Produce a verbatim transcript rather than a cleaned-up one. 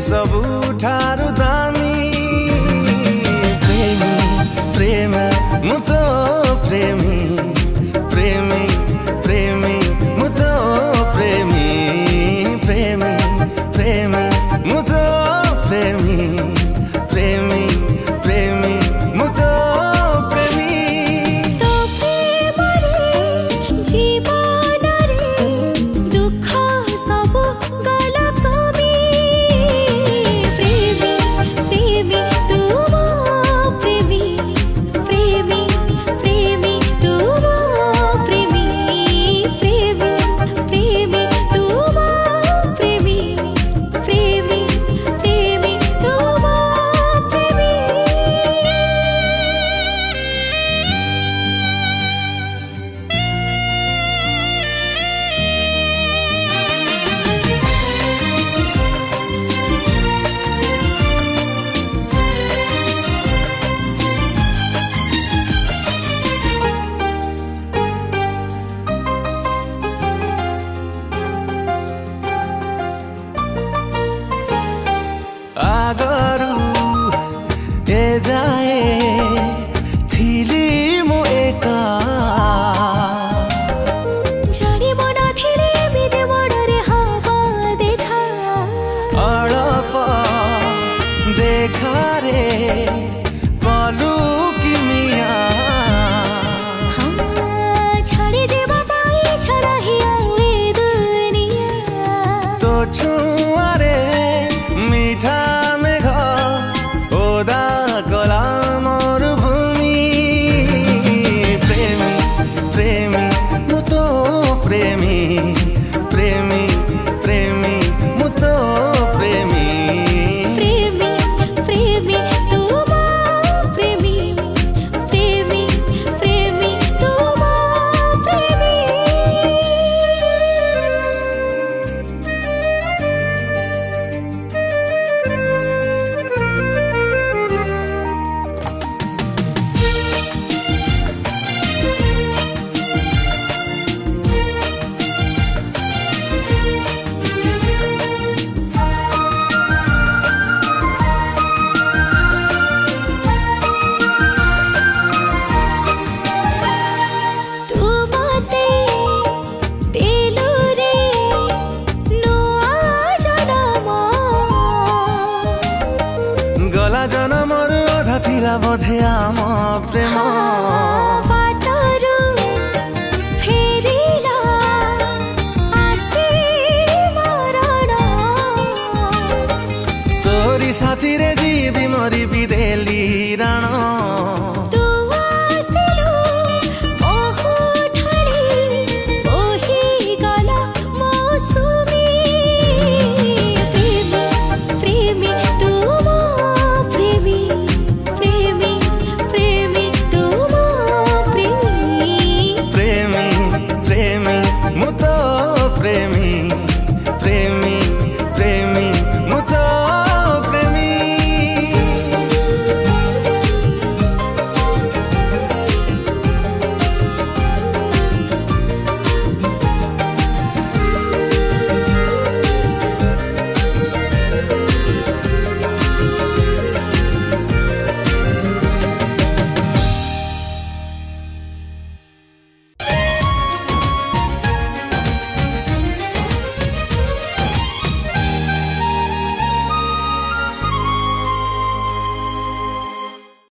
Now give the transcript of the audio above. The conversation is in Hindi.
सबु ठारु दामी प्रेमी प्रेम मु तो प्रेमी प्रेमी प्रेमी मु तो प्रेमी प्रेमी प्रेमी मु तो प्रेमी प्रेमी प्रेमी मु तो प्रेमी तो प्रेमरे जीवनरे दुख सब गला कमी प्रेमी प्रेमी तू मो प्रेमी प्रेमी प्रेमी तू मो प्रेमी प्रेमी प्रेमी तू मो प्रेमी प्रेमी प्रेमी तू मो प्रेमी आगरू ए जाए थिली मु एका जानी मना धीरे बिदे बड़रे हवा देखा अड़प देखा रे कलू कि मिया हम छाड़ी जेबा पाई छरहिया ए दुनिया तो छुआरे मीठा मेघ ओदा गला मोर भूमि प्रेमी प्रेमी मु तो प्रेमी प्रेमी प्रेमी मु तो प्रेमी प्रेमी प्रेमी तू मो प्रेमी प्रेमी प्रेमी तू मो प्रेमी तू मते तेलु रे नुआ जनम गला जनमर अधा थिला बोधे आम प्रेम